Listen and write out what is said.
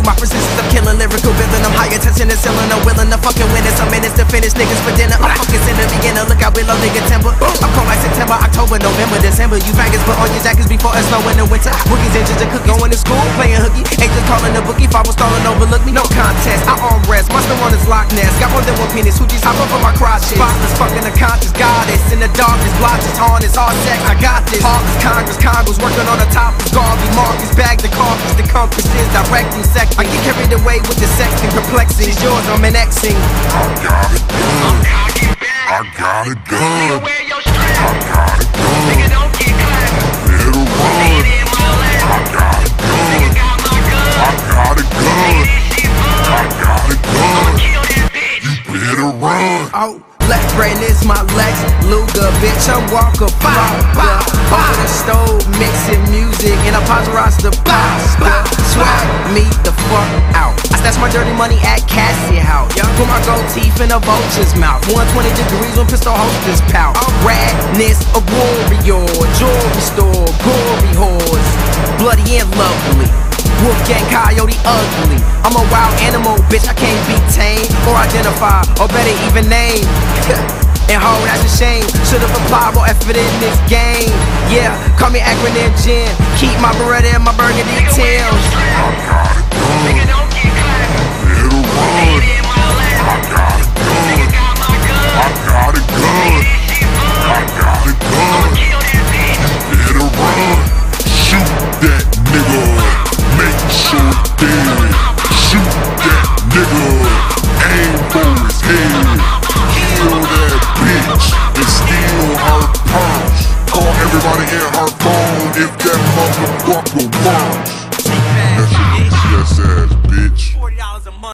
My persistence of killing, lyrical villain. I'm high attention and ceiling. I'm willing to fucking win in some minutes to finish niggas for dinner. I'm fucking in the beginner. Look out below, nigga temper. I'm cold like September, October, November, December. You faggots put on your jackets before it's snow in the winter. Rookies and ginger cookies. Going to school, playing hooky. Agents calling the bookie. If I was stalling, overlook me. No contest. I arm rest. Muster on his Loch Ness. Got more than one penis. Who just hop up on my crotch? Spotless, fucking unconscious goddess. In the darkness, blotches, harness, all sex. I got this. Heartless Congress working on the top of Garvey Marcus. Bag the carcass. The compass is directing sex. I get carried away with the sex and perplexing. She's yours, I'm annexing. I got it good. I got it good. Nigga, wear your strap. I got it good. Nigga, don't get clapped. Better run. Lay it in my lap. I got it good. Nigga got my gun. I got it good. This shit fun. I got it I'ma good. kill that bitch. You better run. Oh, left brain is my Lex Luger, bitch, I'm Walker Flocka. Over the stove, mixing music in a paparazzi the pasta. Swag me the fuck out. I stash my dirty money at Cassie House. Put my gold teeth in a vulture's mouth. 120 degrees when pistol hostess pout. Radness of warrior, jewelry store, gory horse, bloody and lovely. Wolfgang Coyote ugly. I'm a wild animal, bitch, I can't be tamed or identify, or better even name. And ho, that's a shame. Should've applied more effort in this game. Yeah, call me acronym Jim. Keep my Beretta and my burgundy tails. I got it good. Nigga, don't get clapped. Better Lay run. it in my lap. I got it Nigga good. got my gun. I got it good. This shit fun. I got it I'ma good. kill that bitch. Better run. Shoot that nigga. Make sure dead. Shoot that nigga. Aim for his head. Kill that bitch and steal her purse. Call everybody in her phone if that motherfucker wants. That's your bitch ass, bitch.